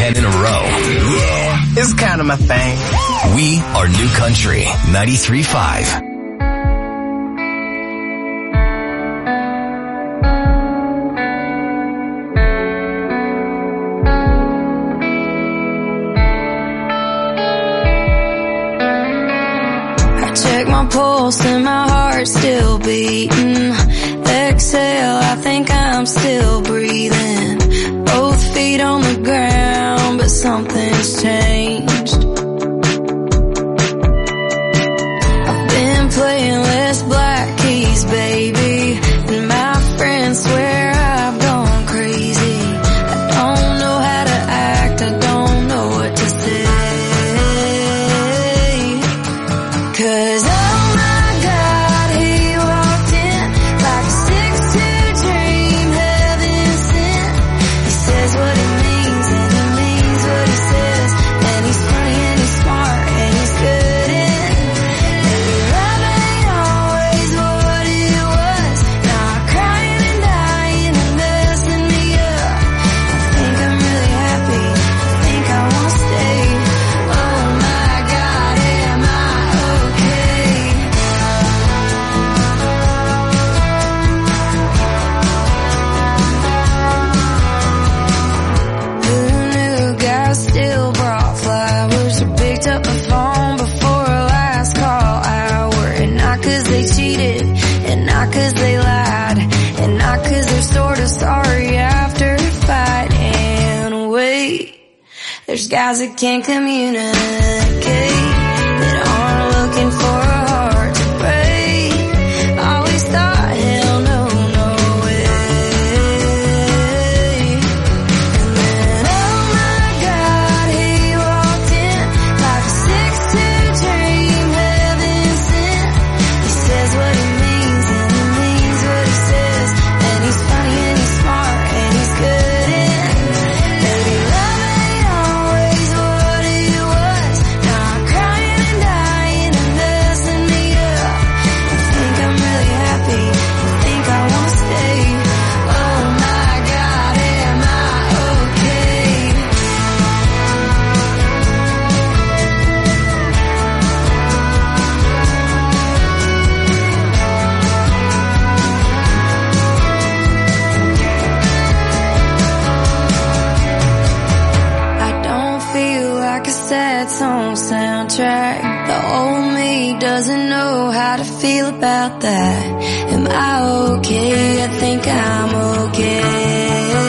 10 in a row. Yeah, it's kind of my thing. We are New Country 93.5. Check my pulse and my heart's still beating. Exhale, I think I'm still breathing. Both feet on the ground, but something's changed. I've been playing less black keys, baby, and my friends swear I've gone crazy. I don't know how to act, I don't know what to say. 'Cause oh my God, he walked in like a 6'2" dream, heaven sent. He says what he means and he means what he says. And he's funny and he's smart and he's good in. Maybe love ain't always what it was. Now I'm crying and dying and messing me up. I think I'm really happy, I think I wanna stay. Oh my God, am I okay? Who knew guys still brought flowers or picked up the phone before a last call hour? And not 'cause they cheated, and not 'cause they lied, and not 'cause they're sort of sorry after a fight. And wait, there's guys that can't communicate, that aren't looking for a heart to break. Always thought, hell no, no way. And then, oh my God, he walked in like a 6'2" dream, heaven sent. He says what he means and he means what he says. And he's funny and he's smart and he's good in. Maybe love ain't always what it was. Now I'm crying and dying and messing me up. I think I'm really happy, I think I wanna stay. Oh my God, am I okay? I don't feel like a sad song soundtrack. The old me doesn't know how to feel about that. Am I okay? I think I'm okay.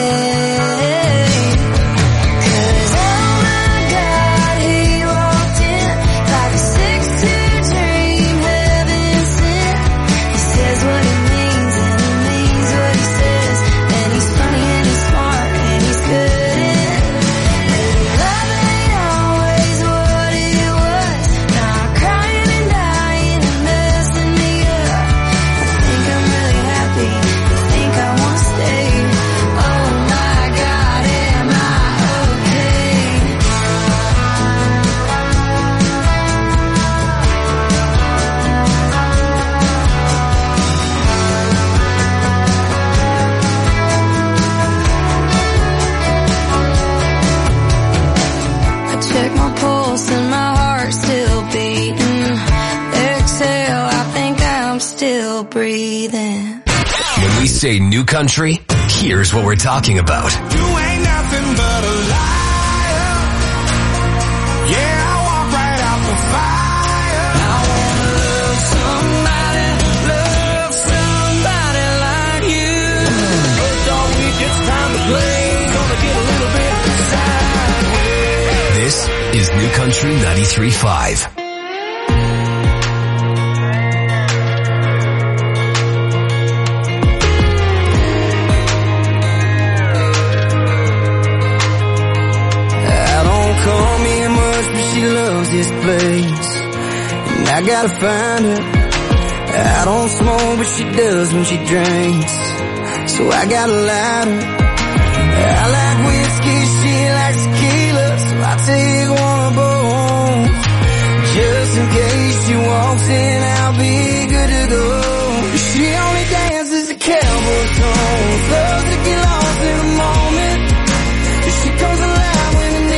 'Cause oh my God, he walked in like a 6'2" dream, heaven sent. He says what he means and he means what he says. And he's funny and he's smart and he's good in. Maybe love ain't always what it was. Now I'm crying and dying and messing me up. I think I'm really happy, I think I wanna stay. Oh my God, am I okay? I check my pulse and my heart's still beating. Exhale, I think I'm still breathing. When we say New Country, here's what we're talking about. You ain't nothing but a liar. Yeah, I walk right out the fire. I wanna love somebody like you. First all week, it's time to play. Gonna get a little bit sideways. This is New Country 93.5. I don't come here much, but she loves this place. And I gotta find her. I don't smoke, but she does when she drinks. So I got a lighter. I like whiskey, she likes tequila, so I take one of both. Just in case she walks in, I'll be good to go. She only dances to cowboy songs, loves to get lost in the moment. She comes alive when the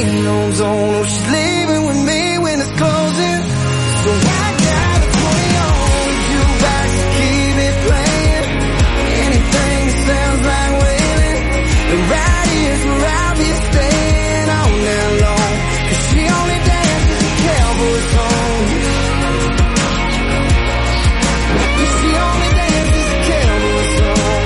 nursing home's on. Oh, she's leaving with me when it's closing. So I got a 20 on jukebox to keep it playing. Anything that sounds like wailing. And right here's where I'll be staying all night long. 'Cause she only dances the cowboy song. She only dances the cowboy song.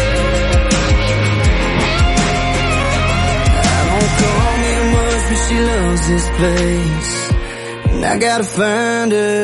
I don't call me much, but she loves this place. And I gotta find her.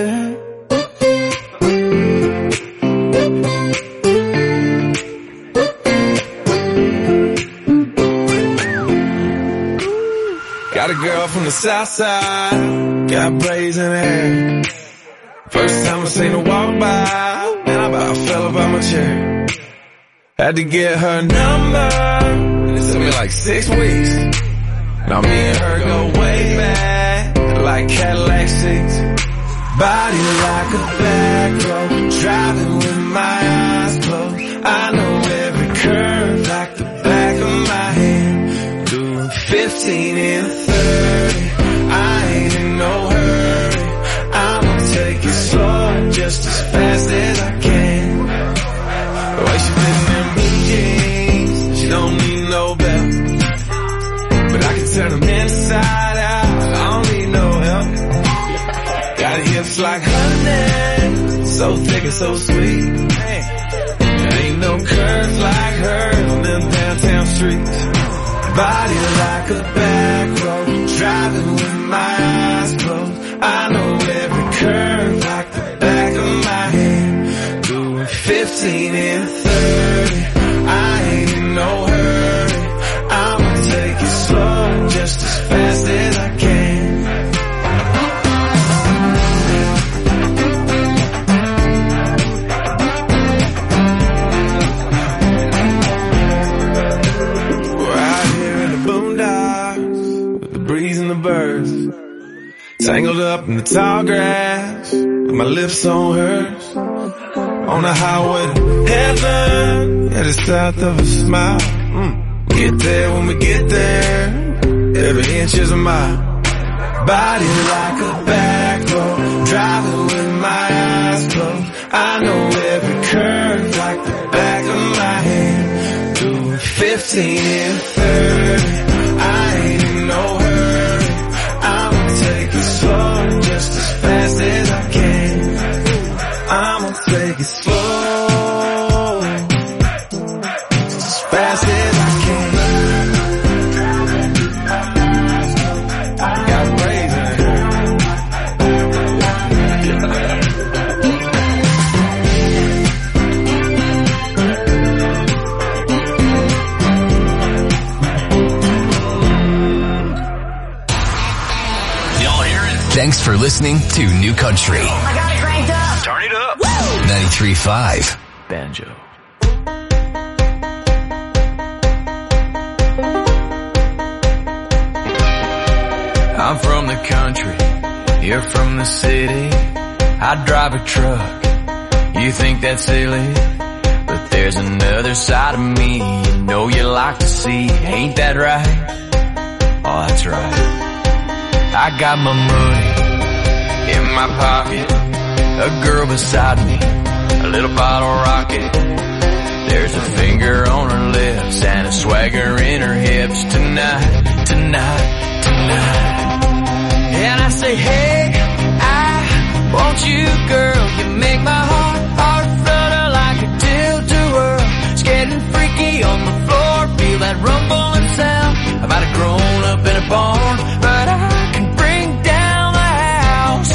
Got a girl from the south side, got braids in her hair. First time I seen her walk by, and I about fell up out my chair. Had to get her number, and it took me like 6 weeks. Now me and her go way back, like Cadillac seats. Body like a back road, driving with my eyes closed. I know every curve like the back of my hand. Doing 15 and 30, I ain't in no hurry. I'ma take it slow, just as fast as I can. The way she fitting in blue jeans, she don't need no belt. But I can turn them inside out, I don't need no help. Got hips like honey, so thick and so sweet. There ain't no curves like hers on them downtown streets. Body like a back road, driving with my eyes closed. I know every curve like the back of my hand. Doing 15 and 30, I ain't in no hurry. I'ma take it slow, just as fast as I can. Birds, tangled up in the tall grass, with my lips on hers, on the highway to heaven, yeah, it's south of a smile. Get there when we get there, every inch is a mile. Body like a back road, driving with my eyes closed. I know every curve like the back of my hand. Doing 15 and 30, I ain't in no hurry. I'ma take it slow, just as fast as I can. I'ma take it slow, just as fast as I can. Got braids in her. Thanks for listening to New Country. I got it cranked up. Turn it up. 93.5 Banjo. I'm from the country, you're from the city. I drive a truck, you think that's silly, but there's another side of me you know you like to see. Ain't that right? Oh, that's right. I got my money in my pocket, a girl beside me, a little bottle rocket. There's a finger on her lips and a swagger in her hips. Tonight, tonight, tonight. And I say, hey, I want you, girl. You make my heart flutter like a tilt-a-whirl. It's getting freaky on the floor, feel that rumbling sound. I might have grown up in a barn, but I can bring down the house.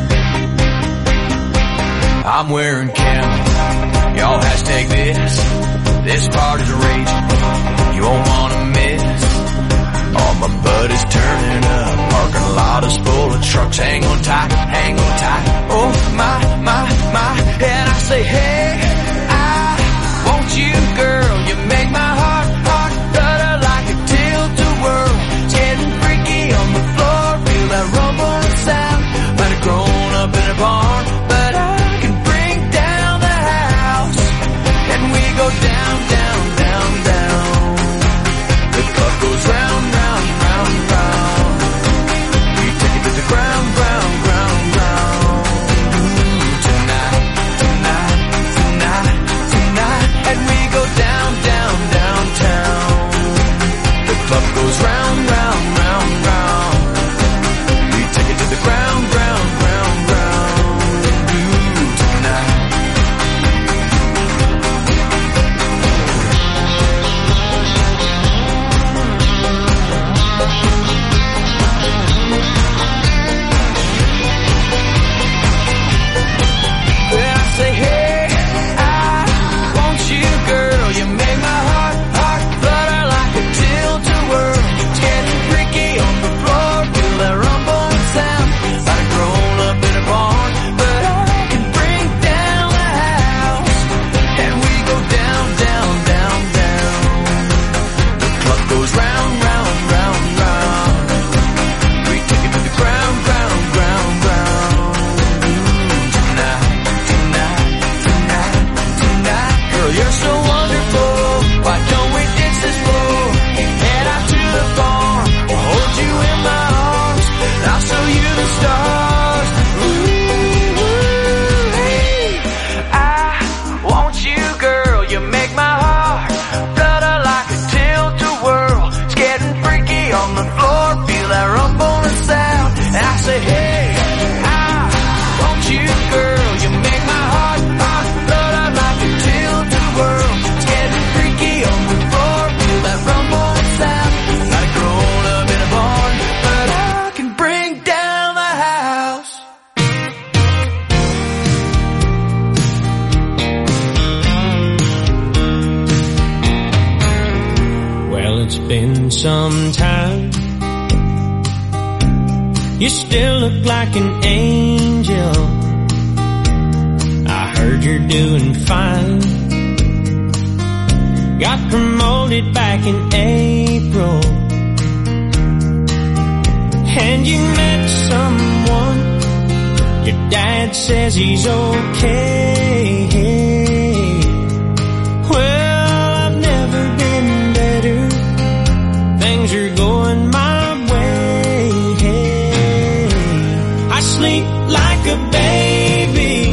I'm wearing camo, y'all hashtag this. This party's raging, you won't wanna miss. All my buddies turning up, parking lot is full of trucks. Hang on tight, hang on tight. Oh my, my, my. And I say, hey, I want you, girl. You make my heart flutter like a tilt-a-whirl. It's getting freaky on the floor, feel that rumbling sound. Might have grown up in a barn, but I can bring down the house. And we go down, down, down, down. The club goes round, round, round, round. on the floor, feel that rumbling sound. And I say, hey, I want you, girl. You make my heart pump, but I'd like to tilt the world. It's getting freaky on the floor, feel that rumbling sound. Got it grown up in a barn, but I can bring down the house. Well, it's been some time. You still look like an angel. I heard you're doing fine. Got promoted back in April. And you met someone. Your dad says he's okay. Well, I've never been better. Things are going my way. I sleep like a baby.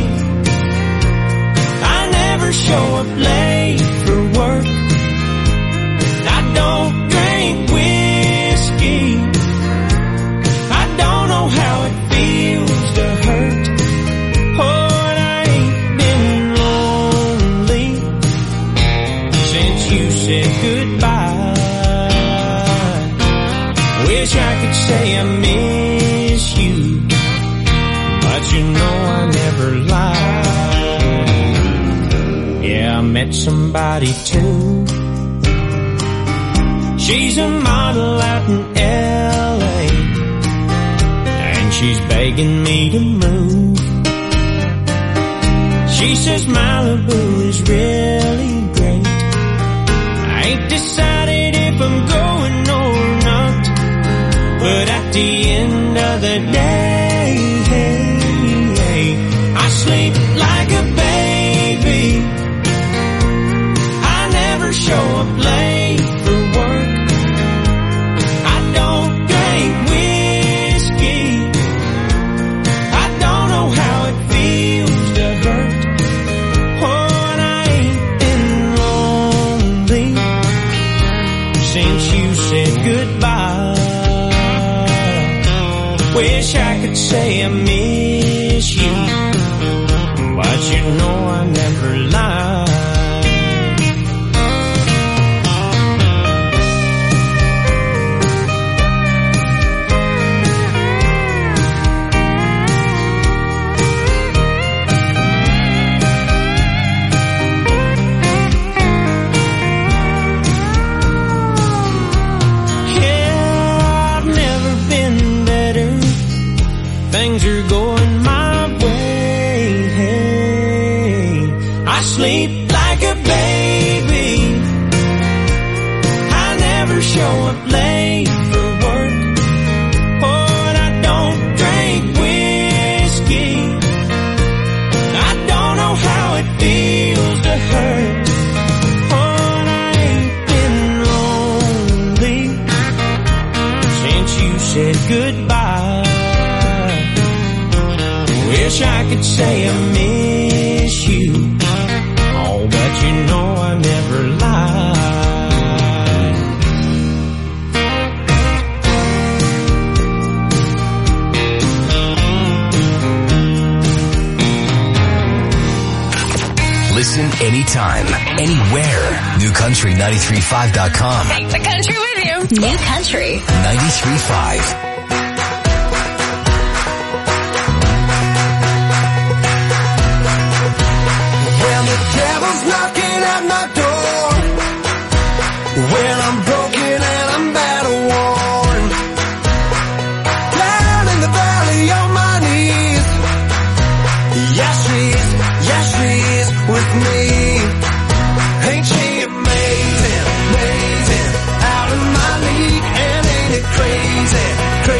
I never show up late for work. I don't drink whiskey. I don't know how it feels to hurt. Oh, and I ain't been lonely since you said goodbye. Wish I could say I miss you, but you know I never lie. Yeah, I met somebody too. She's a model out in L.A. and she's begging me to move. She says Malibu is really great. I ain't decided if I'm going or not, but at the end of the day, I sleep like a baby. I never show up late for work. I don't drink whiskey. I don't know how it feels to hurt. Oh, and I ain't been lonely since you said goodbye. Wish I could say I miss you, but you know I never lie. Yeah, I've never been better. Things are going my way. I sleep like a baby. I never show up late for work. Oh, and I don't drink whiskey. I don't know how it feels to hurt. Oh, and I ain't been lonely since you said goodbye. Wish I could say I miss you, oh, but you know I never lie. Listen anytime, anywhere. NewCountry935.com. Take the country with you. New Country 93.5. Well, the devil's knocking at my door. Well, I'm broken and I'm battle worn. Down in the valley on my knees. Yes, she's with me. Ain't she amazing, amazing? Out of my league, and ain't it crazy,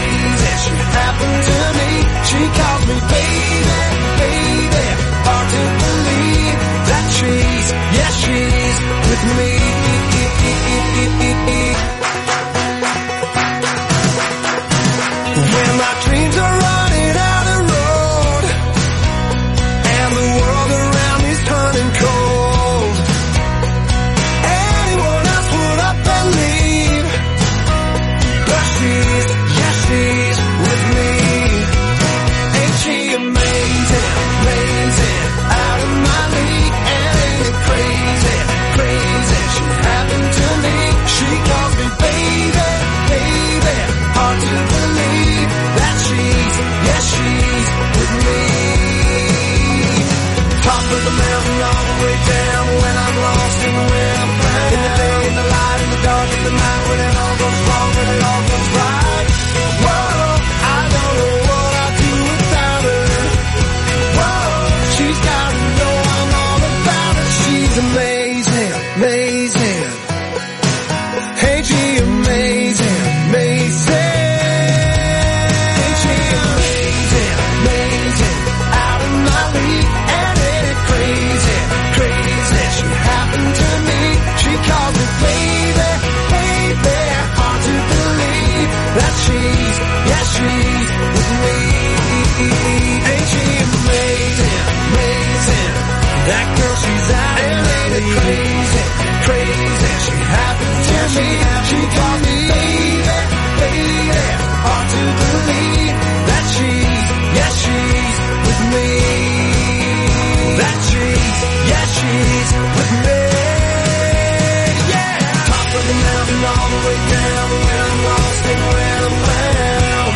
that she's with me. Ain't she amazing, amazing? That girl, she's out and ain't it crazy, crazy? She happens to me, she calls me baby, baby. Hard to believe that she's with me. That she's with me. Yeah. Top of the mountain all the way down, when I'm lost and when I'm found.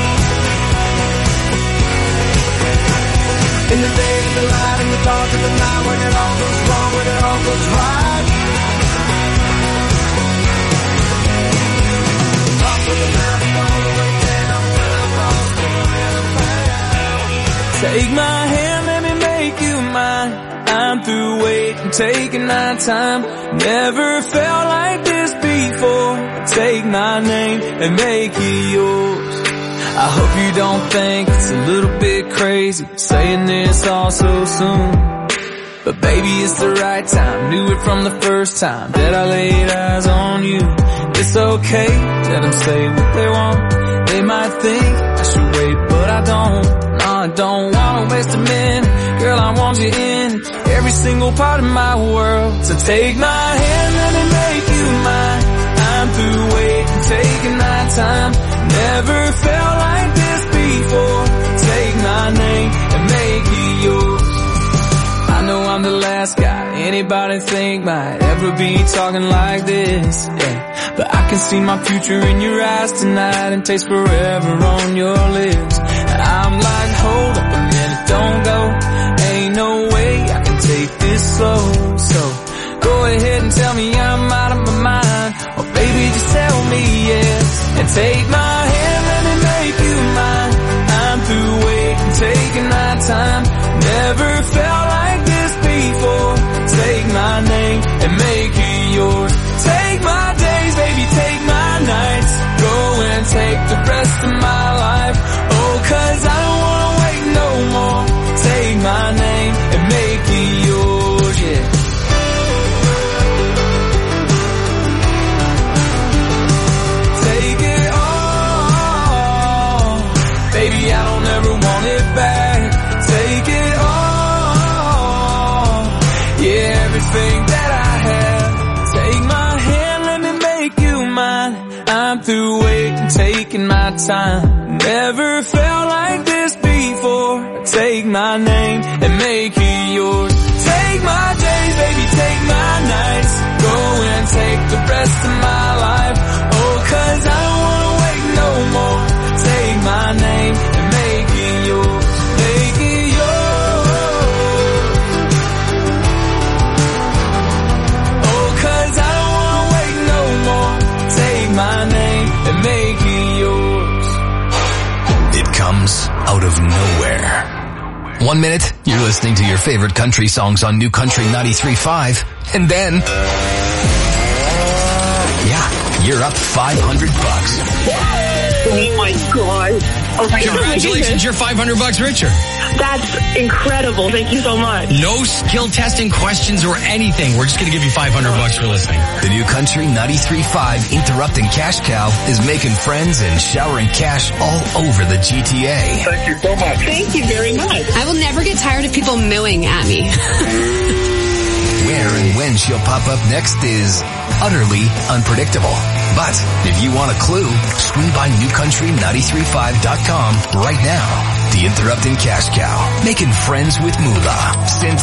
In the day, in the light, in the dark, in the night, when it all goes wrong, when it all goes right. Top of the mountain all the way down, when I'm lost and when I'm found. Take my hand, let me make you mine. I'm through waiting, taking my time. Never felt like this before. Take my name and make it yours. I hope you don't think it's a little bit crazy saying this all so soon. But baby, it's the right time. Knew it from the first time that I laid eyes on you. It's okay, let them say what they want. They might think I should wait, but I don't. I don't wanna waste a minute. Girl, I want you in every single part of my world. So take my hand, let me make you mine. I'm through waiting, taking my time. Never felt like this before. Take my name and make it yours. I know I'm the last guy anybody think might ever be talking like this, yeah. But I can see my future in your eyes tonight and taste forever on your lips. I'm like, hold up a minute, don't go. Ain't no way I can take this slow. So go ahead and tell me I'm out of my mind, or baby just tell me yes. And take my hand, let me make you mine. I'm through waiting, taking my time. Never felt like this before. Take my name and make it yours. Take my days, baby, take my nights. Go and take the rest of my life. Oh, 'cause I don't wanna wait no more. Take my name and make it yours, yeah. Take it all, baby, I don't ever want it back. Take it all, yeah, everything that I have. Take my hand, let me make you mine. I'm through waiting, taking my time. Never felt like this before. Take my name and make it yours. Take my days, baby, take my nights. Go and take the rest of my life. Oh, 'cause I don't wanna wait no more. Take my name and make it yours. Make it yours. Oh, 'cause I don't wanna wait no more. Take my name and make it yours. It comes out of nowhere. 1 minute, you're listening to your favorite country songs on New Country 93.5, and then, yeah, you're up $500. Oh my God. Oh my God. Congratulations, you're $500 richer. That's incredible. Thank you so much. No skill testing questions or anything. We're just going to give you $500 for listening. The New Country 93.5 Interrupting Cash Cow is making friends and showering cash all over the GTA. Thank you so much. Thank you very much. I will never get tired of people mooing at me. Where and when she'll pop up next is utterly unpredictable. But if you want a clue, swing by newcountry935.com right now. The Interrupting Cash Cow, making friends with Moolah since,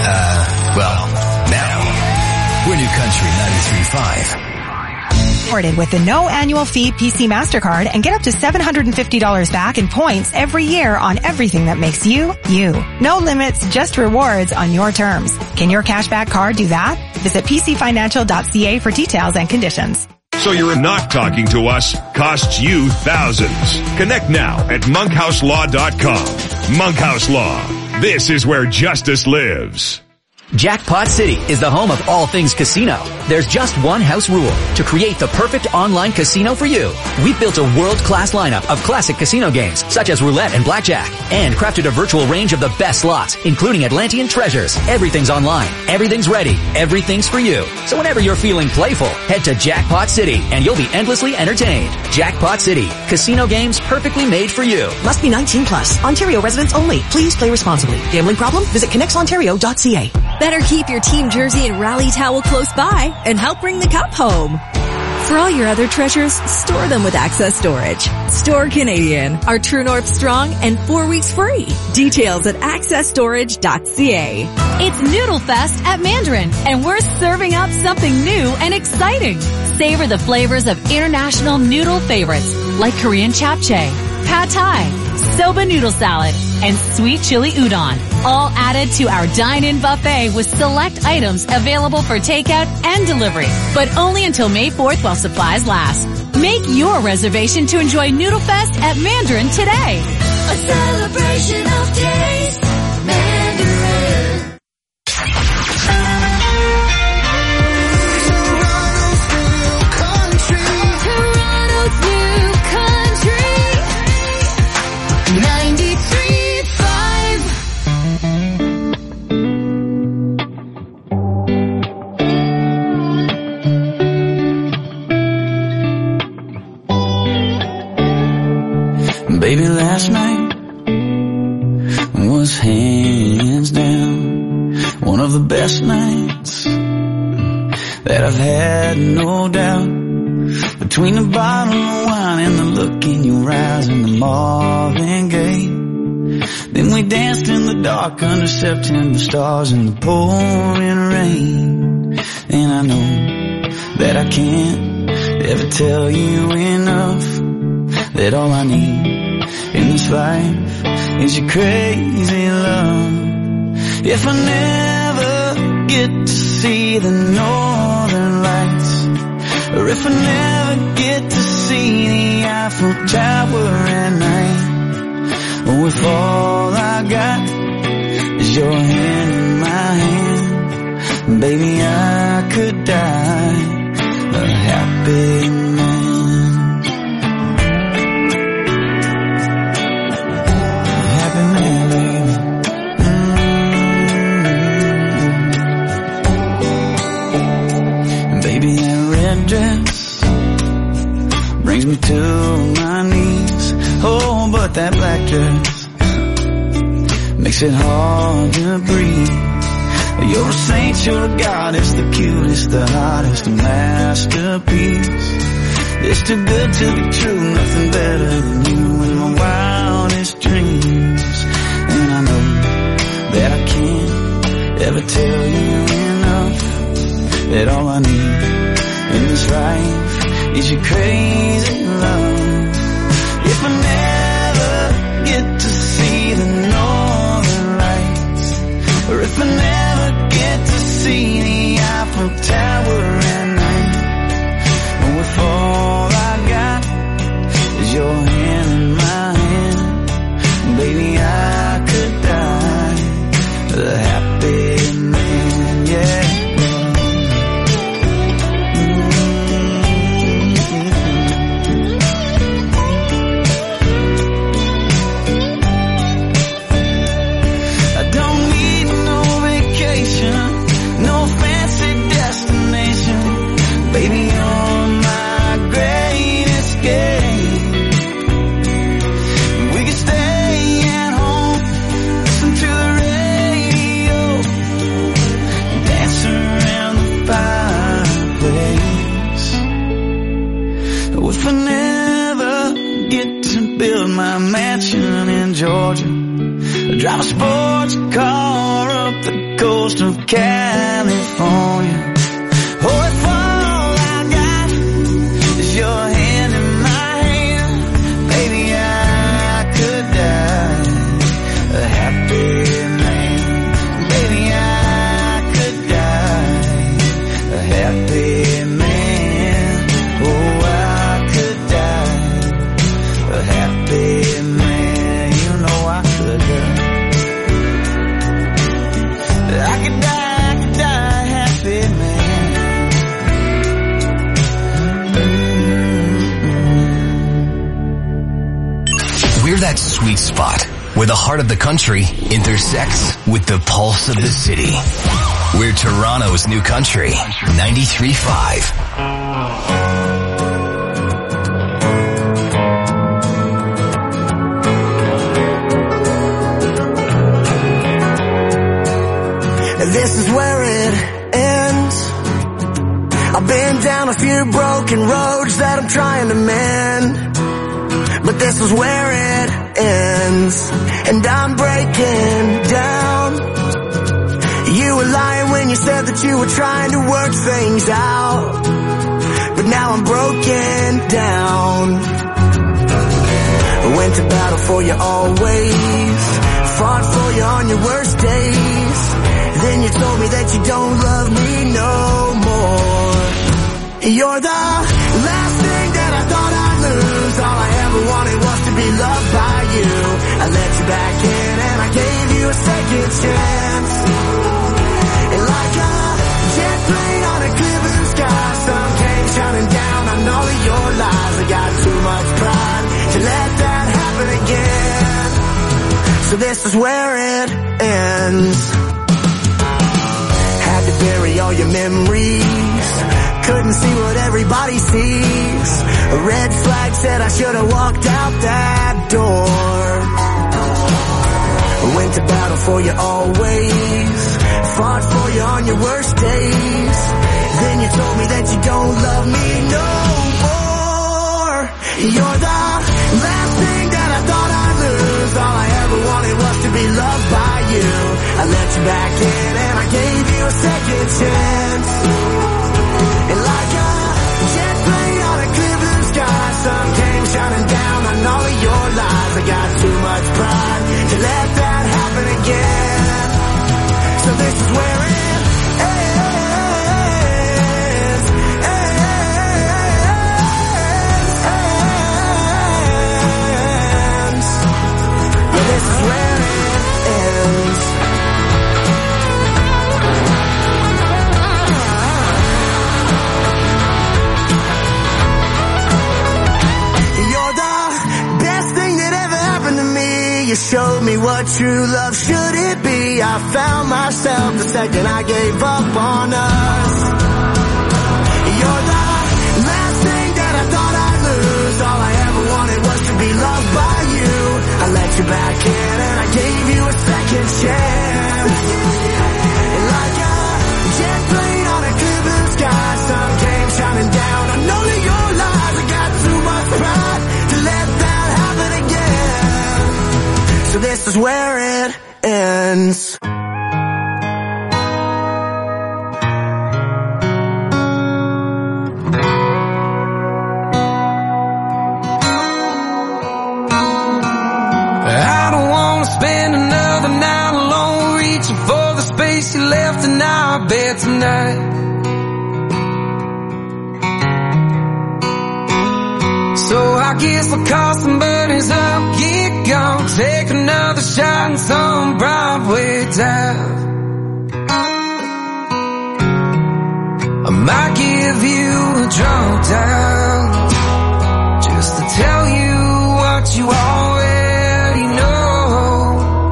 now. We're New Country 93.5. With the no annual fee PC MasterCard and get up to $750 back in points every year on everything that makes you, you. No limits, just rewards on your terms. Can your cashback card do that? Visit pcfinancial.ca for details and conditions. So you're not talking to us costs you thousands. Connect now at monkhouselaw.com. Monkhouse Law. This is where justice lives. Jackpot City is the home of all things casino. There's just one house rule: to create the perfect online casino for you. We've built a world-class lineup of classic casino games, such as roulette and blackjack, and crafted a virtual range of the best slots, including Atlantean treasures. Everything's online. Everything's ready. Everything's for you. So whenever you're feeling playful, head to Jackpot City, and you'll be endlessly entertained. Jackpot City. Casino games perfectly made for you. Must be 19 plus. Ontario residents only. Please play responsibly. Gambling problem? Visit connectsontario.ca. Better keep your team jersey and rally towel close by and help bring the cup home. For all your other treasures, store them with Access Storage. Store Canadian, our True North strong and 4 weeks free. Details at accessstorage.ca. It's Noodle Fest at Mandarin, and we're serving up something new and exciting. Savor the flavors of international noodle favorites like Korean japchae, pad thai, soba noodle salad, and sweet chili udon, all added to our dine-in buffet with select items available for takeout and delivery, but only until May 4th while supplies last. Make your reservation to enjoy Noodle Fest at Mandarin today. A celebration of taste, Mandarin. Toronto's new country, 93.5. Baby, last night was hands down one of the best nights that I've had, no doubt. Between the bottle of wine and the look in your eyes and the Marvin Gaye, then we danced in the dark under September stars in the pouring rain. And I know that I can't ever tell you enough that all I need in this life is your crazy love. If I never get to see the northern lights, or if I never get to see the Eiffel Tower at night, or if all I got is your hand in my hand, baby, I could die a happy man. Baby, that red dress brings me to my knees. Oh, but that black dress makes it hard to breathe. You're a saint, you're a goddess, the cutest, the hottest, a masterpiece. It's too good to be true, nothing better than you in my wildest dreams. And I know that I can't ever tell you enough that all I need in this life is your crazy love. If I never get to see the northern lights, or if I never get to see the Eiffel Tower at night, or if all I got is your hand in my hand, baby, I could die a happy man, yeah. Baby, you're my greatest game. We can stay at home, listen to the radio, dance around the fireplace. If I never get to build my mansion in Georgia, drive a sports car up the coast of California, or if your hand in my hand, baby, I could die a happy man. Baby, I could die a happy man. Oh, I could die a happy man. You know I could die. I could die We're that sweet spot where the heart of the country intersects with the pulse of the city. We're Toronto's new country, 93.5. This is where it ends. I've been down a few broken roads that I'm trying to mend, but this is where it ends, and I'm breaking down. You were lying when you said that you were trying to work things out, but now I'm broken down. I went to battle for you always, fought for you on your worst days. Then you told me that you don't love me no more. You're the last thing that I thought I'd lose. All I ever wanted was to be loved by you. I let you back in and I gave you a second chance. And like a jet plane on a clear blue sky, sun came shining down on all of your lies. I got too much pride to let that happen again. So this is where it ends. Had to bury all your memories, couldn't see what everybody sees. A red flag said I should have walked out that door. I went to battle for you always, fought for you on your worst days. Then you told me that you don't love me no more. You're the last thing that I thought I'd lose. All I ever wanted was to be loved by you. I let you back in and I gave you a second chance. And like a jet plane on a clear blue sky, sun came shining down on all of your lies. I got too much pride to let that happen again. So this is where it ends. Yeah, this is where it ends. You showed me what true love should it be. I found myself the second I gave up on us. You're the last thing that I thought I'd lose. All I ever wanted was to be loved by you. I let you back in and I gave you a second chance. And like a jet plane on a clear blue sky, sun came shining down on all of your lies. I got too much pride to let that happen again. So this is where it ends. I don't want to spend another night alone, reaching for the space you left in our bed tonight. So I guess I'll call some buddies up, get gone, take another shot in some Broadway dive. I might give you a drunk dial, just to tell you what you already know.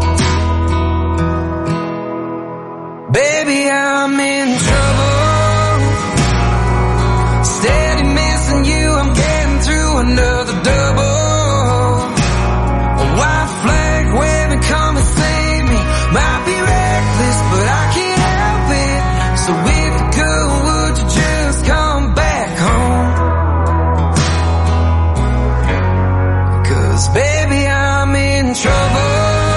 Baby, I'm in trouble, steady missing you, I'm getting through another double. A white flag waving, come and save me. Might be reckless, but I can't help it. So if you could, would you just come back home? 'Cause baby, I'm in trouble.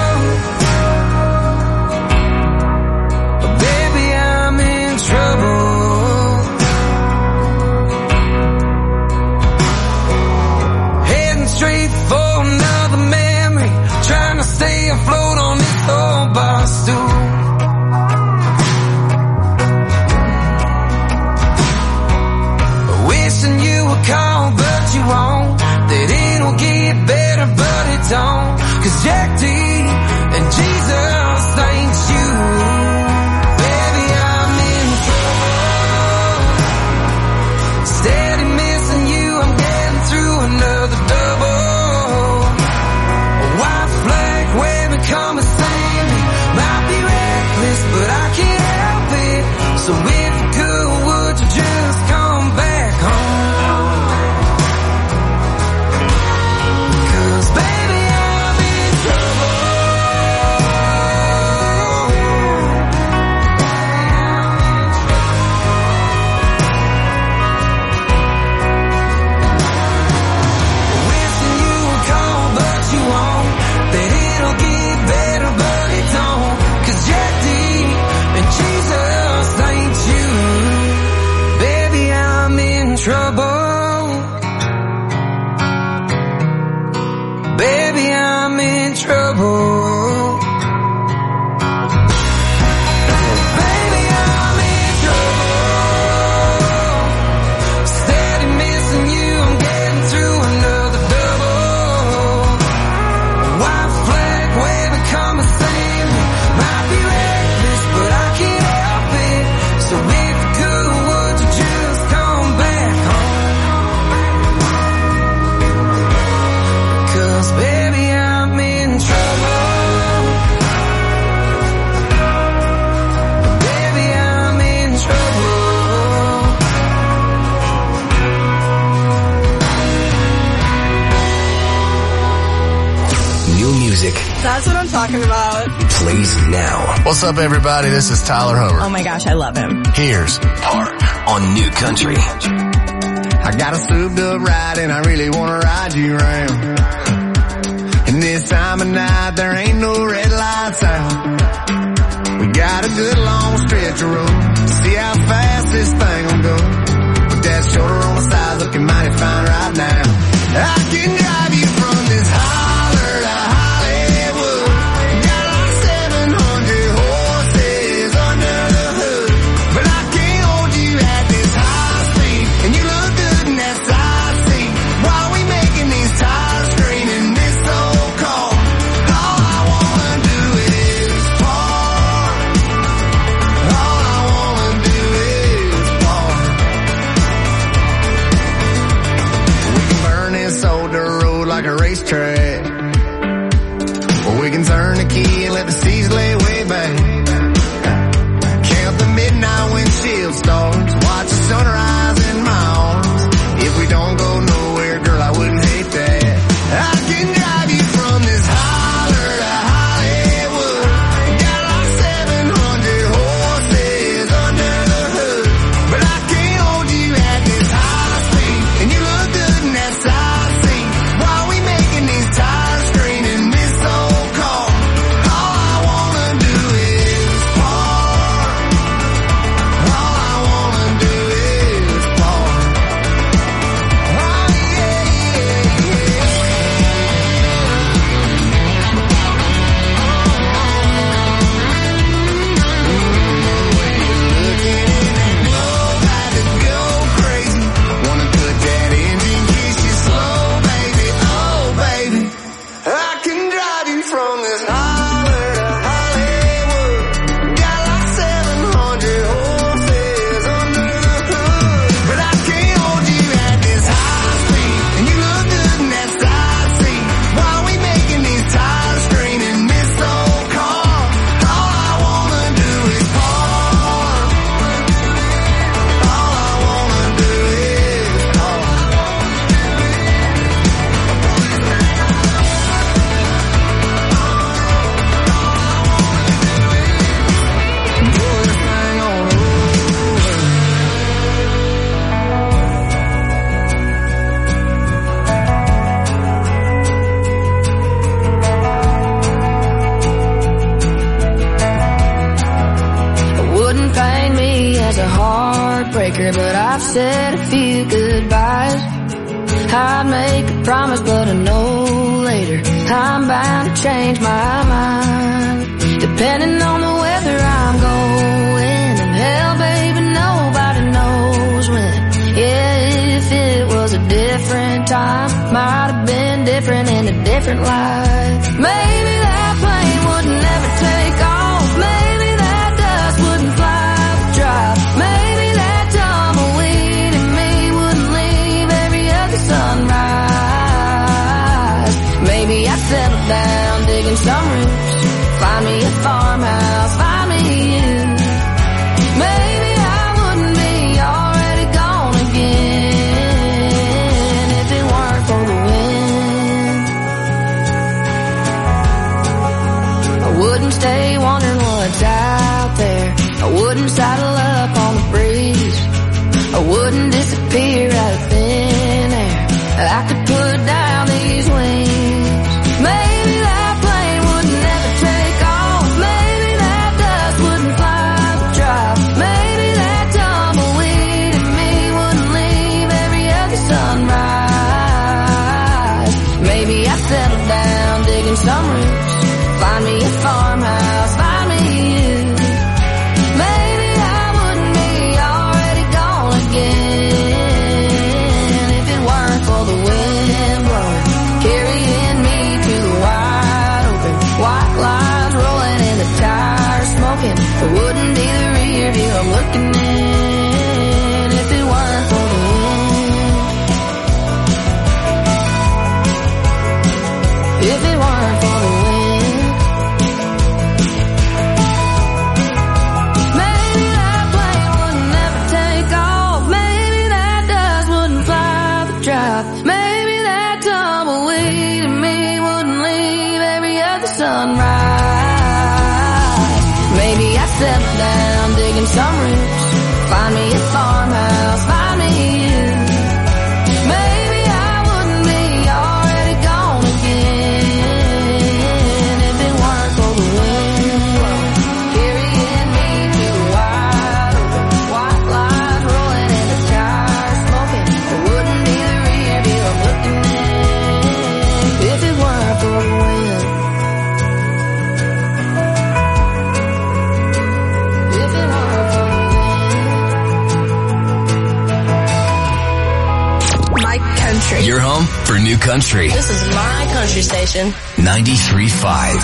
Baby, I'm in trouble. Straight for another memory, trying to stay afloat on this old bar stool. Wishing you would call, but you won't. That it'll get better, but it don't. 'Cause Jack D and Jesus thanks you. Baby, I'm in trouble, steady missing you, I'm getting through another double. you want, that it'll get better, but it don't. 'Cause Jack D and Jesus ain't you. Baby, I'm in trouble. Baby, I'm in trouble. That's what I'm talking about. Plays now. What's up, everybody? This is Tyler Hobart. Oh my gosh, I love him. Here's Park on New Country. I got a souped up ride and I really want to ride you around. And this time of night there ain't no red lights out. We got a good long stretch of road. See how fast this thing will go. With that shoulder on the side looking mighty fine right now. I can drive you from this holler to Hollywood. Got like 700 horses under the hood. But I can't hold you at this high speed. And you look good in that side seat. While we making these tires screaming this old car. All I wanna do is park. All I wanna do is park. We can burn this old dirt road like a racetrack. Or we can turn the key and let the seas lay way back. Count the midnight windshield stars. Watch the sunrise in my arms. If we don't go nowhere, girl, I wouldn't hate that. I can drive you from this holler to Hollywood. Got like 700 horses under the hood. But I can't hold you at this high speed. And you look good in that side seat. While we making these tires screaming this old car. All I wanna do is park. All I wanna do is park. Oh yeah, yeah, yeah. About to go crazy. Wanna put that engine, kiss you slow, baby. Oh, baby. I can drive you from this holler to Hollywood. Got like 700 horses under the hood. But I can't hold you at this high speed. And you look good in that side seat. While we making these tires screaming this old car. All I wanna do is park. All I wanna do is park. Pull this thing on over. It wouldn't pain me as a heartbreaker, but I've said a few goodbyes. I'd make a promise, but I know later I'm bound to change my mind. Depending on the weather I'm going, and hell, baby, nobody knows when. Yeah, if it was a different time, might have been different in a different life. Maybe that plane would never take off. Maybe that dust wouldn't fly the drive. Maybe that tumbleweed in me wouldn't leave every other sunrise. Maybe I'd settle down, digging some roots. Find me a farmhouse, find me you. Maybe I wouldn't be already gone again if it weren't for the wind. I wouldn't stay wondering what's out there. I wouldn't saddle up on the breeze. I wouldn't disappear out of thin air. I could put down these wings. some roots. Find me a farmhouse, find me you. Maybe I wouldn't be already gone again if it weren't for the wind carrying me to the wide open. White lines rolling in the tires, smoking. It wouldn't be the rear view I'm looking in if it weren't for the wind. If it weren't for the wind. My country. Your home for new country. This is my country station. 93.5.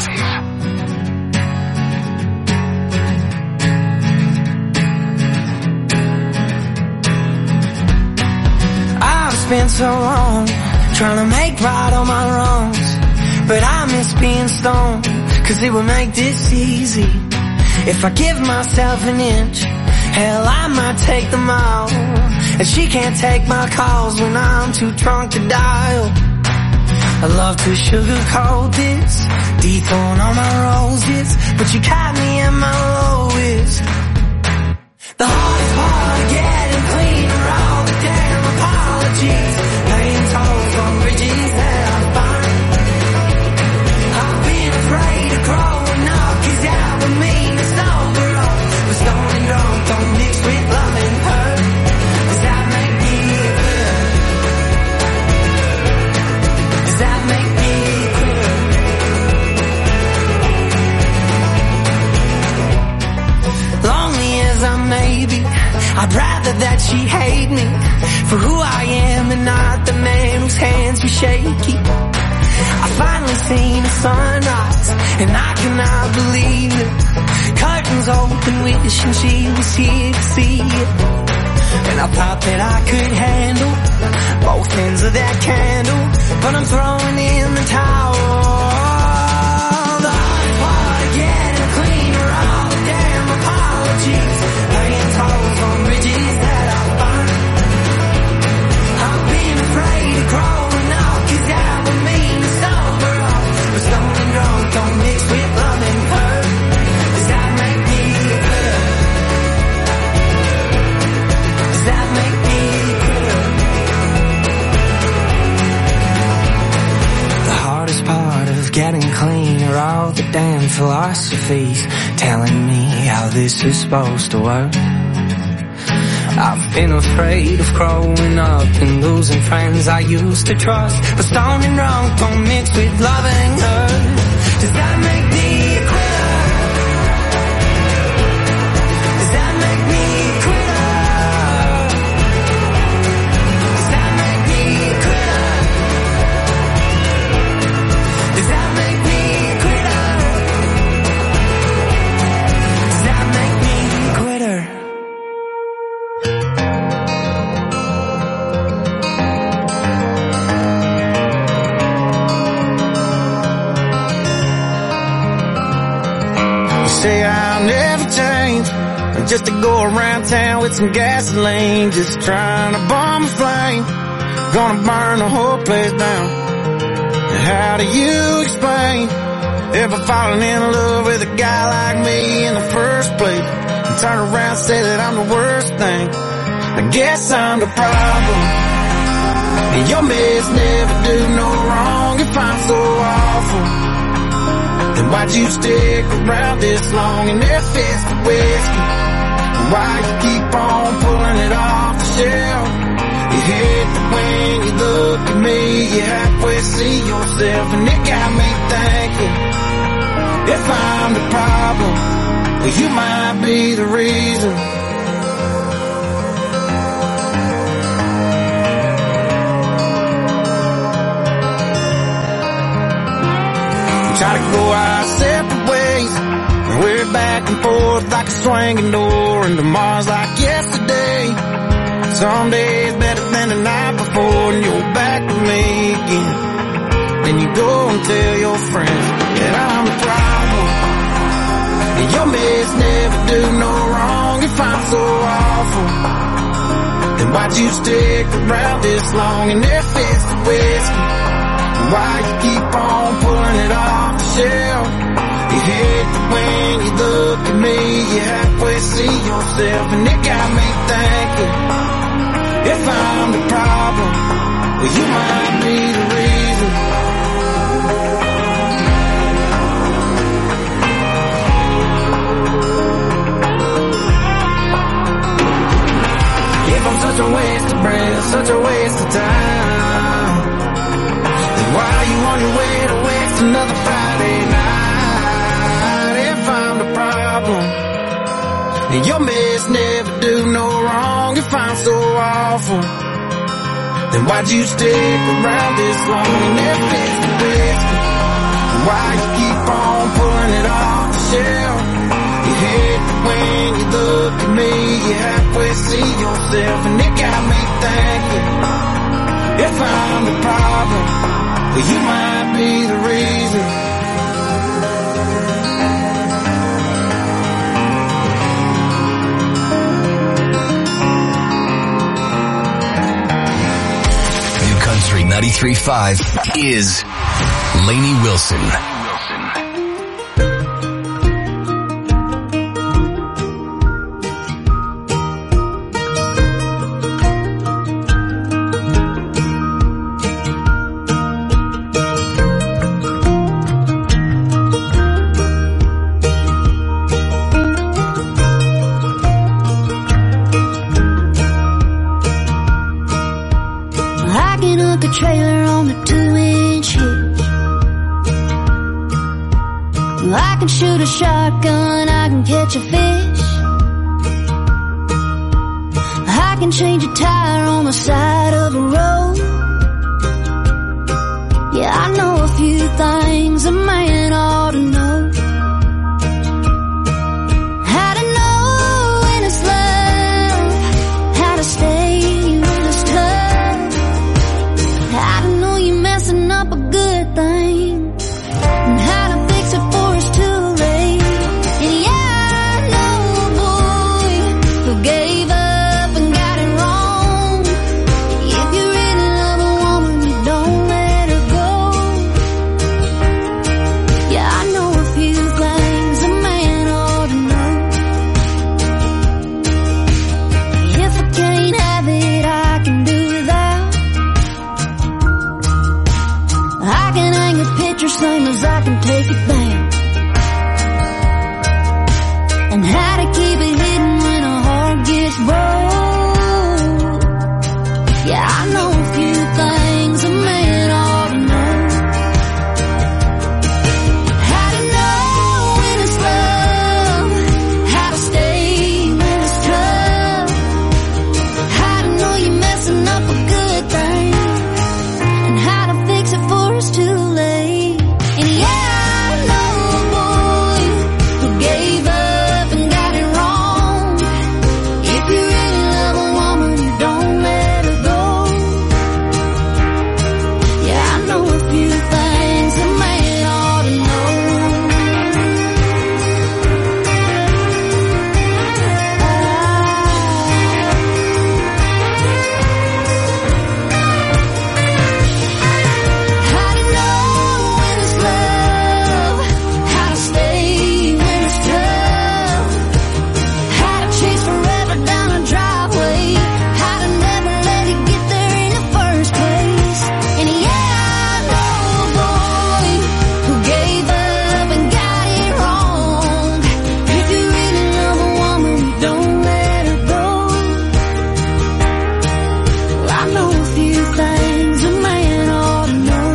I've spent so long trying to make right all my wrongs, but I miss being stoned, 'cause it would make this easy. If I give myself an inch, hell, I might take them all. And she can't take my calls when I'm too drunk to dial. I love to sugarcoat this, dethorn all my roses, but you caught me at my lowest. The hardest part of getting clean are all the damn apologies, laying tolls on bridges that I find. I've been afraid of growing up, 'cause that would mean to sober up. But stoned and drunk don't mix with love and hurt. Does that make me good? Does that make me good? Lonely as I may be, I'd rather that she hate me for who I am and not the man whose hands were shaky. I finally seen the sunrise and I cannot believe it. Curtains open, wishing she was here to see it. And I thought that I could handle both ends of that candle, but I'm throwing in the towel. The hardest part of getting clean are all the damn apologies, laying tolls on bridges that I find. I've been afraid of growing up, 'cause that would mean to sober up. But stoned and drunk don't mix with love and hurt. Does that make me good? Does that make me good? The hardest part of getting clean are all the damn philosophies telling me how this is supposed to work. I've been afraid of growing up and losing friends I used to trust. But stoned and drunk don't mix with love and hurt. Does that make me a quitter? Does that make me a quitter? Does that make me a quitter? Does that make me a quitter? Does that make me a quitter? Say I'll never change, just to go around town with some gasoline, just trying to bomb a flame, gonna burn the whole place down. How do you explain ever falling in love with a guy like me in the first place, and turn around and say that I'm the worst thing? I guess I'm the problem, and your mess never do no wrong. If I'm so awful, then why'd you stick around this long? And if it's the whiskey, why you keep on pulling it off the shelf? You hit the wing, you look at me, you halfway see yourself, and it got me thinking, if I'm the problem, well, you might be the reason. Try to go our separate ways, and we're back and forth like a swinging door, and tomorrow's like yesterday. Some days better than the night before, and you're back with me again. Then you go and tell your friends that I'm the problem, and your mess never do no wrong. If I'm so awful, then why'd you stick around this long? And if it's the whiskey, why you keep on pulling it off the shelf? You hit the wing, you look at me, you halfway see yourself, and it got me thinking, if I'm the problem, well, you might be the reason. If I'm such a waste of breath, such a waste of time, then why are you on your way to waste another Friday night? If I'm the problem, and your mess never do no wrong, if I'm so awful, then why'd you stick around this long? And if it's the best, why you keep on pulling it off the shelf? You hate when you look at me, you halfway see yourself, and it got me thinking, if I'm the problem, well, you might be the reason. New Country 93.5 is Lainey Wilson. Trailer on the 2-inch hitch. I can shoot a shotgun, I can catch a fish. I can change a tire on the side of a road. Yeah, I know a few things a man ought to know. How to know when it's love, how to stay when it's tough. How to know you're messing up a good thing, and how to fix it before it's too late. And yeah, I know a boy who gave up and got it wrong. If you really love a woman, you don't let her go. Yeah, I know a few things a man ought to know. If I can't have it, I can do without. I can hang a picture same as I can take it down. And how to keep it hidden when a heart gets broke. Yeah, I know a few things a man ought to know. How to know when it's love, how to stay when it's tough. How to know you're messing up a good thing, and how to fix it before it's too late. And yeah, I know a boy who gave up and got it wrong. If you really love a woman, you don't let her go. Yeah, I know a few things a man ought to know. How to know when it's love, how to stay when it's tough. How to chase forever down a driveway, how to never let it get there in the first place. And yeah, I know a boy who gave up and got it wrong. If you really love a woman, you don't let her go. Well, I know a few things a man ought to know.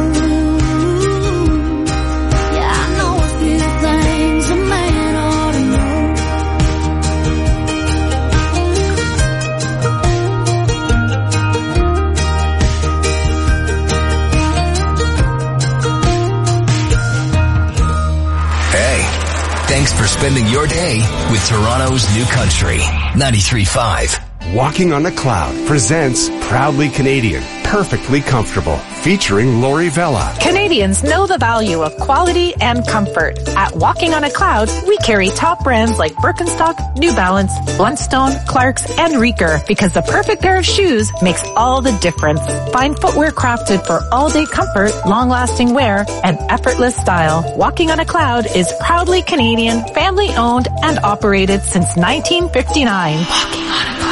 Yeah, I know a few things a man ought to know. Hey, thanks for spending your day with Toronto's New Country 93.5. Walking on a Cloud presents Proudly Canadian, Perfectly Comfortable, featuring Lori Vella. Canadians know the value of quality and comfort. At Walking on a Cloud, we carry top brands like Birkenstock, New Balance, Blundstone, Clarks, and Reeker because the perfect pair of shoes makes all the difference. Find footwear crafted for all-day comfort, long-lasting wear, and effortless style. Walking on a Cloud is proudly Canadian, family-owned, and operated since 1959. Walking on a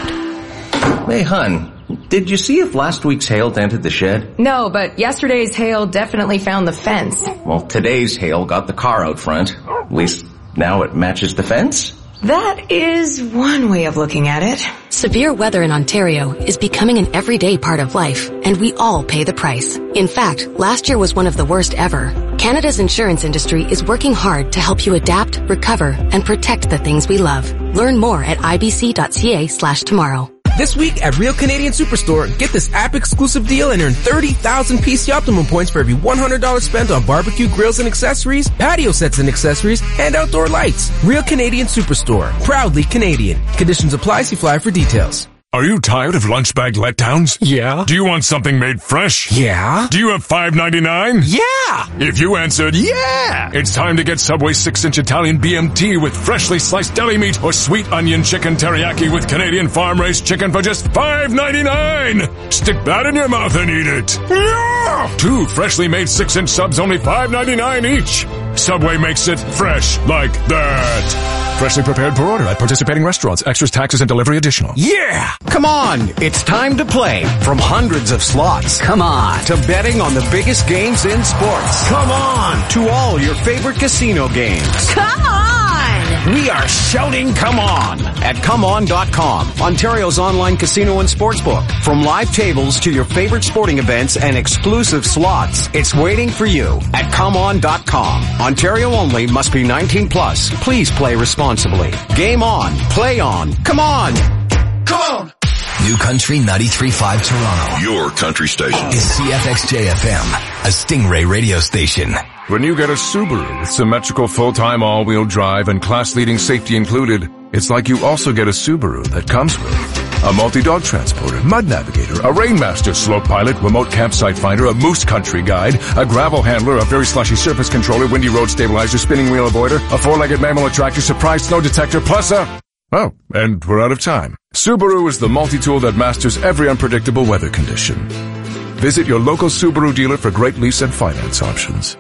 Cloud. Hey, hun. Did you see if last week's hail dented the shed? No, but yesterday's hail definitely found the fence. Well, today's hail got the car out front. At least now it matches the fence. That is one way of looking at it. Severe weather in Ontario is becoming an everyday part of life, and we all pay the price. In fact, last year was one of the worst ever. Canada's insurance industry is working hard to help you adapt, recover, and protect the things we love. Learn more at ibc.ca/tomorrow. This week at Real Canadian Superstore, get this app-exclusive deal and earn 30,000 PC Optimum points for every $100 spent on barbecue grills and accessories, patio sets and accessories, and outdoor lights. Real Canadian Superstore. Proudly Canadian. Conditions apply. See flyer for details. Are you tired of lunch bag letdowns? Yeah. Do you want something made fresh? Yeah. Do you have $5.99? Yeah. If you answered yeah, it's time to get Subway 6-inch Italian BMT with freshly sliced deli meat or sweet onion chicken teriyaki with Canadian farm-raised chicken for just $5.99. Stick that in your mouth and eat it. Yeah. 2 freshly made 6-inch subs, only $5.99 each. Subway makes it fresh like that. Freshly prepared per order at participating restaurants. Extras, taxes, and delivery additional. Yeah! Come on, it's time to play. From hundreds of slots. Come on. To betting on the biggest games in sports. Come on. To all your favorite casino games. Come on! We are shouting come on at ComeOn.com, Ontario's online casino and sportsbook. From live tables to your favorite sporting events and exclusive slots, it's waiting for you at ComeOn.com. Ontario only, must be 18 plus. Please play responsibly. Game on. Play on. Come on. Come on. New Country 93.5 Toronto. Your country station. Is CFXJ-FM, a Stingray radio station. When you get a Subaru with symmetrical full-time all-wheel drive and class-leading safety included, it's like you also get a Subaru that comes with a multi-dog transporter, mud navigator, a Rainmaster slope pilot, remote campsite finder, a moose country guide, a gravel handler, a very slushy surface controller, windy road stabilizer, spinning wheel avoider, a 4-legged mammal attractor, surprise snow detector, plus a... Oh, and we're out of time. Subaru is the multi-tool that masters every unpredictable weather condition. Visit your local Subaru dealer for great lease and finance options.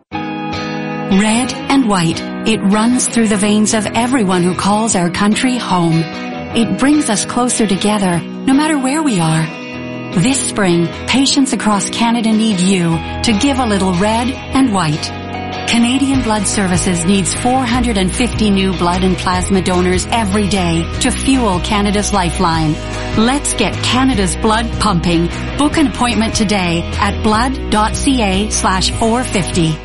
Red and white, it runs through the veins of everyone who calls our country home. It brings us closer together, no matter where we are. This spring, patients across Canada need you to give a little red and white. Canadian Blood Services needs 450 new blood and plasma donors every day to fuel Canada's lifeline. Let's get Canada's blood pumping. Book an appointment today at blood.ca/450.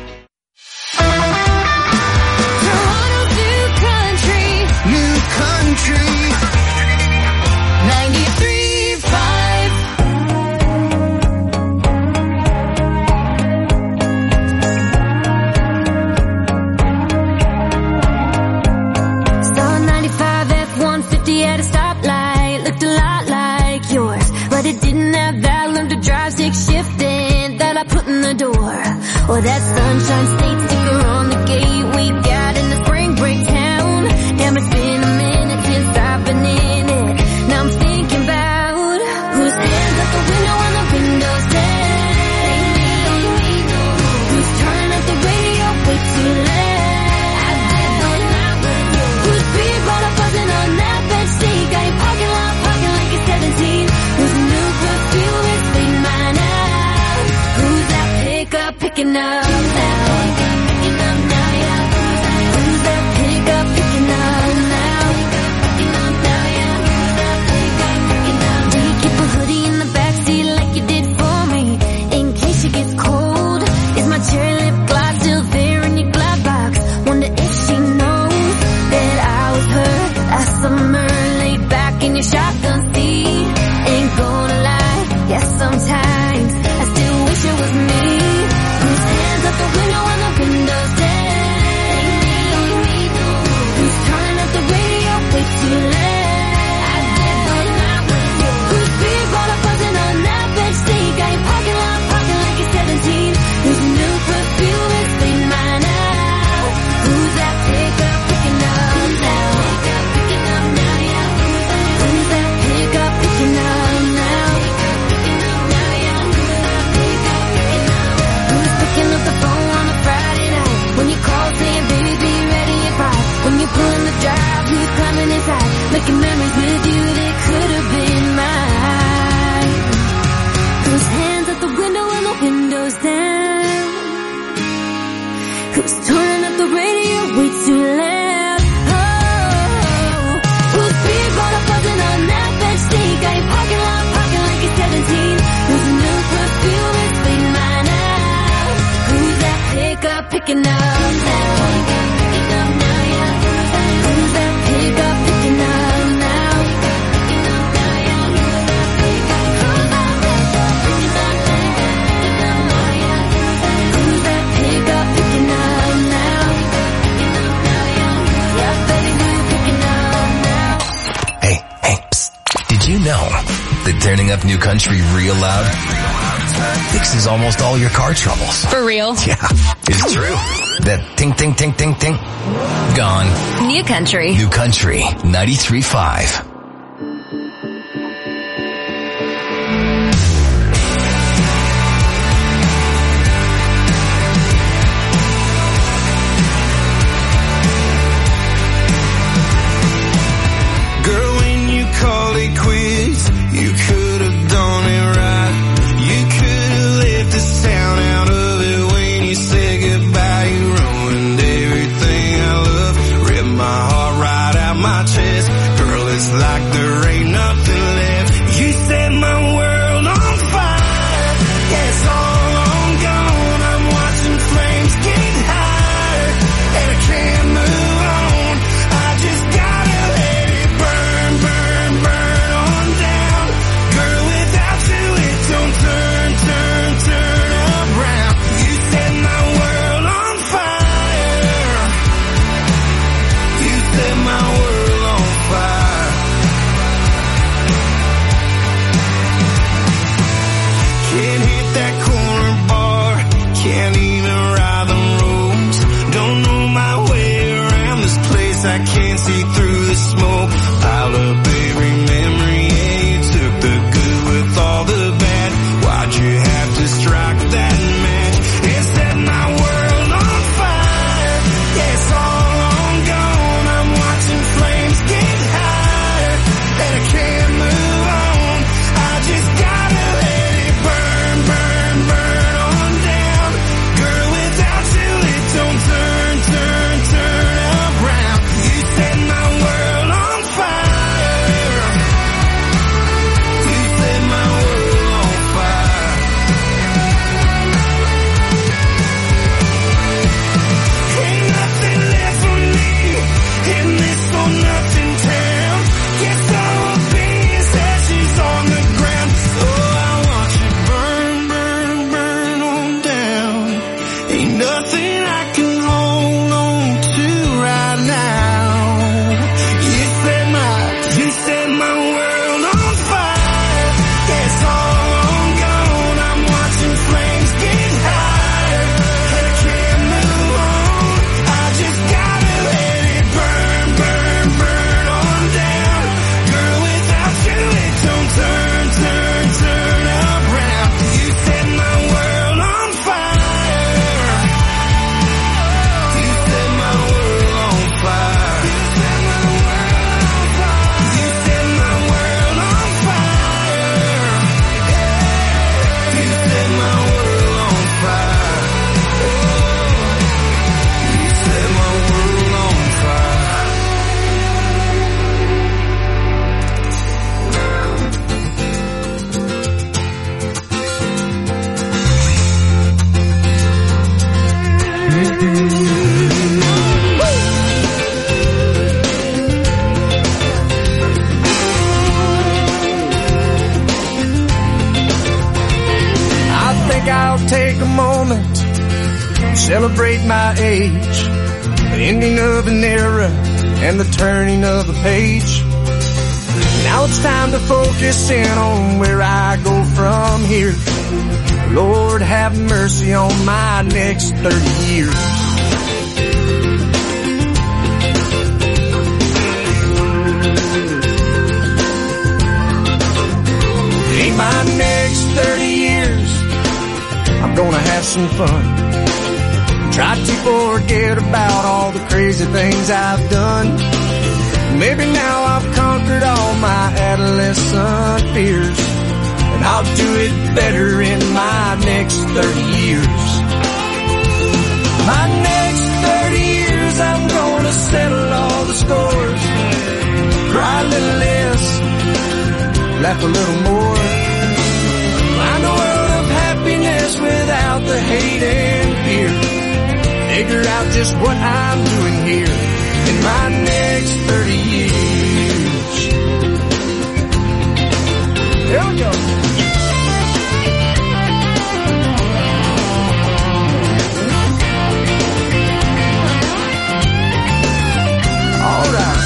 At a stoplight, looked a lot like yours, but it didn't have that learn to drive stick shifting that I put in the door, or that Sunshine State sticker on the gate we got in the spring break town. Damn, it's been a minute since I've been in it. Now I'm thinking about whose hands out the window when the window's down. Who's turning up the radio way too loud? Whose beer bottle buzzing on that? Got him parking like he's 17. Whose new perfume is fading mine out? Who's that pickup picking up that Just turning up the radio way too loud. Oh, with people are buzzing on that FHD. Got your parking lot parking like it's 17. Who's a new perfume is being mine out. Who's that pickup picking up? Who's that pickup picking up now? Yeah. Who's that pickup picking up now? Who's that pickup picking up now? Yeah, baby, who you picking up now? Hey, psst. Did you know that turning up New Country real loud fixes almost all your car troubles? For real? Yeah, it's true. That ting, ting, ting, ting, ting, gone. New Country. New Country 93.5. Girl, when you called it quits, you could have done it right. You could have left the sound out of it when you said goodbye. You ruined everything I love, ripped my heart right out my chest. Girl, it's like there ain't nothing left. You set my world on fire. Yeah, it's all on gone. I'm watching flames get higher, and I can't move on. I just gotta let it burn, burn, burn on down. Girl, without you it don't turn, turn, turn around. You set my world on fire. You set my world on fire. Can't hit that corner bar, can't even ride the roads. Don't know my way around this place, I can't see through the smoke. Piled up every memory, yeah, you took the good with all the bad. Why'd you have to strike that match and set my world on fire? Yeah, it's all on gone. I'm watching flames get higher, and I can't move on. I just gotta let it burn, burn, burn on down. Girl, without you it don't turn, turn, turn around. You set my world on fire. You set my world on fire. Ain't nothing left for me in this or nothing town. Guess all I'll be is ashes on the ground. Oh, I want you burn, burn, burn on down. Ain't nothing I can hold on to right now. You set my world on fire. Yeah, it's all on gone. I'm watching flames get higher, and I can't move on. I just gotta let it burn, burn, burn on down. Girl, without you it don't turn, turn, turn around. You set my world on fire. You set my world on fire. You set my world on fire. You set my world on fire. You set my world on fire. I think I'll take a moment, celebrate my age, the ending of an era and the turning of a page. Now it's time to focus in on where I go from here. Lord, have mercy on my next 30 years. In my next 30 years, I'm gonna have some fun. Try to forget about all the crazy things I've done. Maybe now I've conquered all my adolescent fears, and I'll do it better in my next 30 years. My next laugh a little more. Find a world of happiness without the hate and fear. Figure out just what I'm doing here in my next 30 years. Here we go. All right.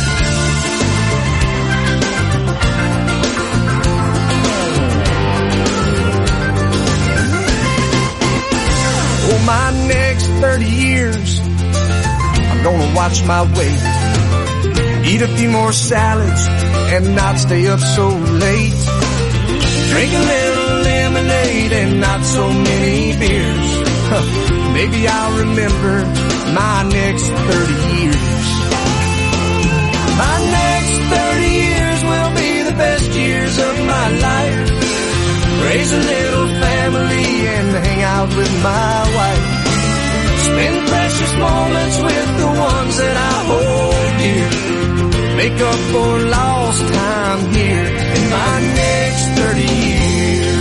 Oh, my next 30 years, I'm gonna watch my weight, eat a few more salads, and not stay up so late. Drink a little lemonade and not so many beers. Maybe I'll remember my next 30 years. My next 30 years will be the best years of my life. Raise a little family and hang out with my wife. Spend precious moments with the ones that I hold dear. Make up for lost time here in my next 30 years.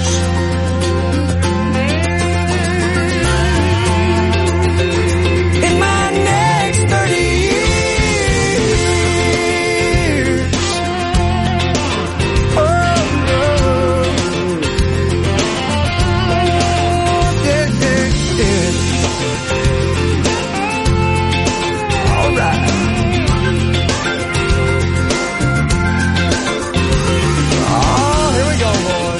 In my next 30 years. Oh, no. Yeah, yeah, yeah. All right. Oh, here we go, boys.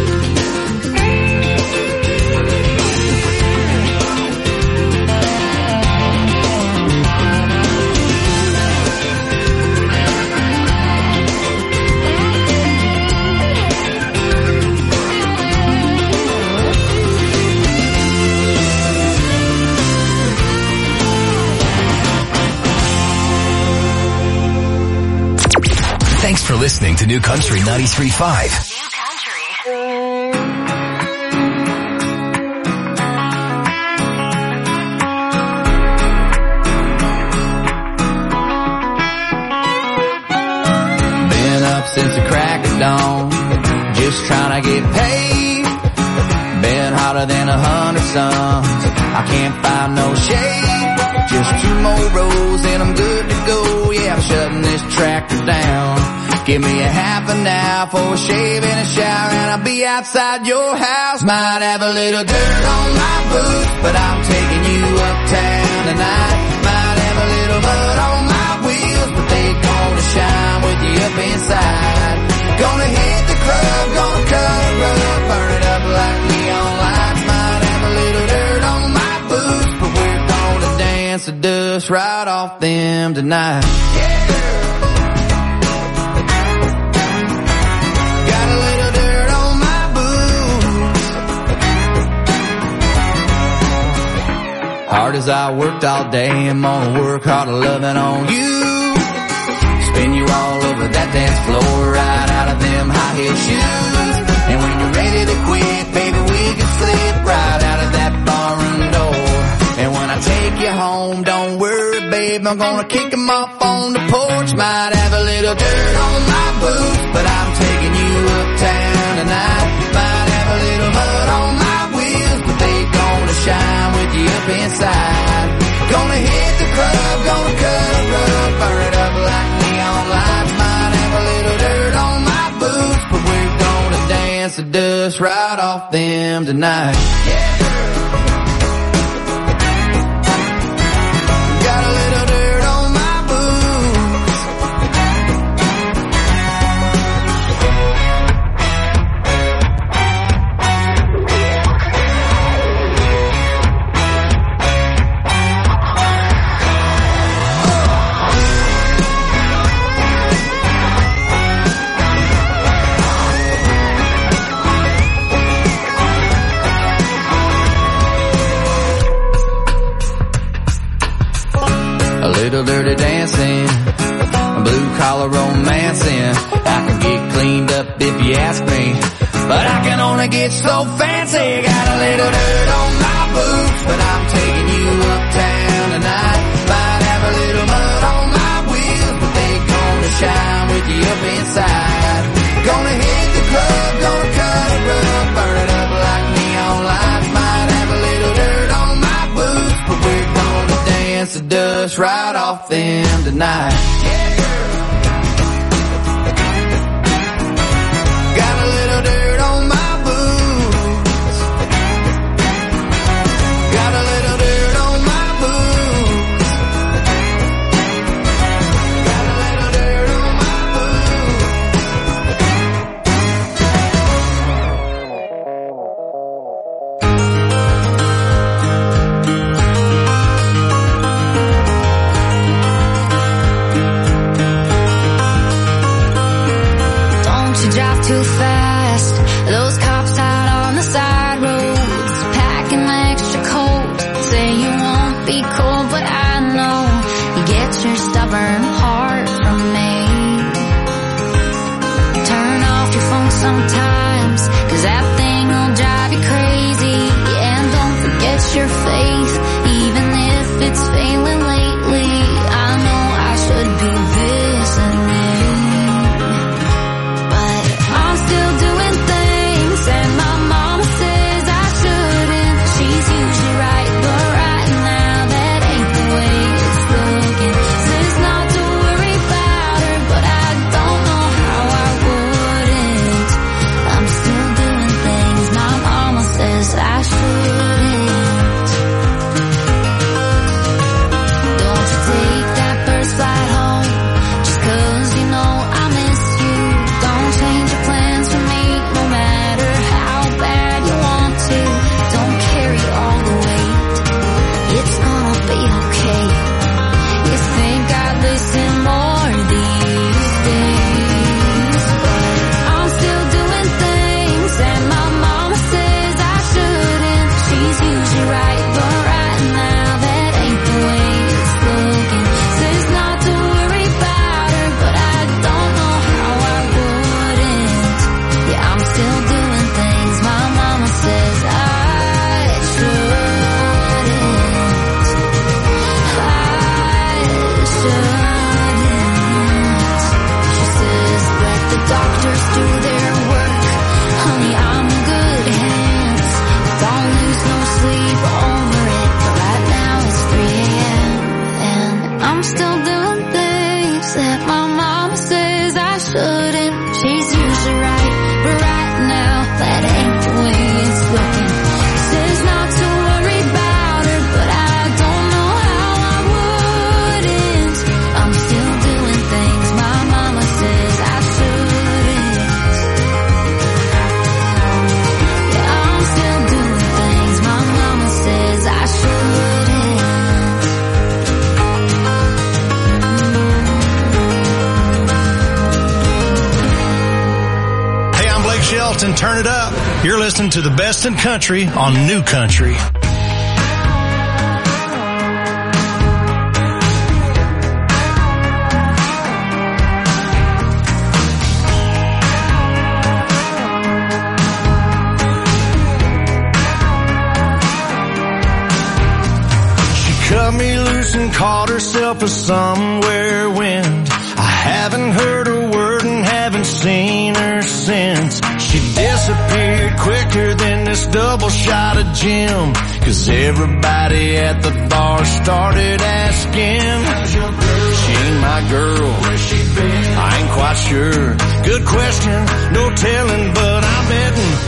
Thanks for listening to New Country 93.5. Been up since the crack of dawn, just trying to get paid. Been hotter than 100 suns, I can't find no shade. Just 2 more rows and I'm good to go. Yeah, I'm shutting this tractor down. Give me a half an hour for a shave and a shower, and I'll be outside your house. Might have a little dirt on my boots, but I'm taking you uptown tonight. Might have a little mud on my wheels, but they gonna shine with you up inside. Gonna hit the club, gonna cut a rug, burn it up like neon lights. Might have a little dirt on my boots, but we're gonna dance the dust right off them tonight. Yeah. Hard as I worked all day, I'm gonna work harder loving on you. Spin you all over that dance floor, right out of them high heel shoes. And when you're ready to quit, baby, we can slip right out of that barroom door. And when I take you home, don't worry, babe, I'm gonna kick 'em off on the porch. Might have a little dirt on my boots, but I'm taking you uptown tonight. Might have a little mud on my wheels, but they gonna shine with you up inside. Gonna hit the club, gonna cut a rug, burn it up like neon lights. Might have a little dirt on my boots, but we're gonna dance the dust right off them tonight. Yeah. Got a little dirt on my boots. Little dirty dancing, blue collar romancing. I can get cleaned up if you ask me, but I can only get so fancy. Got a little dirt on my boots, but I'm taking you uptown tonight. Might have a little mud on my wheels, but they gonna shine with you up inside. Gonna hit the dust right off them tonight. Got a little dirt on my boots. Got a little dirt on my boots. Got a little dirt on my drive too fast. Those cops out on the side roads, packing my extra coat. Say you won't be cold, but I know you get your stubborn heart from me. Turn off your phone sometimes, 'cause that thing will drive you crazy. And don't forget your faith, even if it's failing lately. I know I should be listening. Still doing things that my mama says I shouldn't. She's usually right, but right now that ain't the way it's looking. Says not to worry about her, but I don't know how I wouldn't. I'm still doing things my mama says I shouldn't. Don't you take that first flight home, just 'cause you know I miss you. Don't change your plans for me, no matter how bad you want to. Don't carry all the weight, it's gonna be okay. You think I'd listen more these days, but I'm still doing things that my mama says I shouldn't. She's usually right, but right now that ain't the way it's looking. Says not to worry about her, but I don't know how I wouldn't. Yeah, I'm still doing things my mama says I shouldn't. She says let the doctors do their work. Honey, I'm in good hands. Don't lose no sleep over it, but right now it's 3 a.m. and I'm still doing things that my mama says I shouldn't. She's usually right, but right now that ain't the way it's looking. Says not to worry about her, but I don't know how I wouldn't. I'm still doing things my mama says I shouldn't. Yeah, I'm still doing things my mama says I shouldn't. Hey, I'm Blake Shelton. Turn it up. You're listening to the best in country on New Country. She cut me loose and caught herself a somewhere wind. I haven't heard a word and haven't seen her since. She disappeared quicker than this double shot of Jim, 'cause everybody at the bar started asking, she ain't my girl, where's she been? I ain't quite sure. Good question, no telling, but I'm betting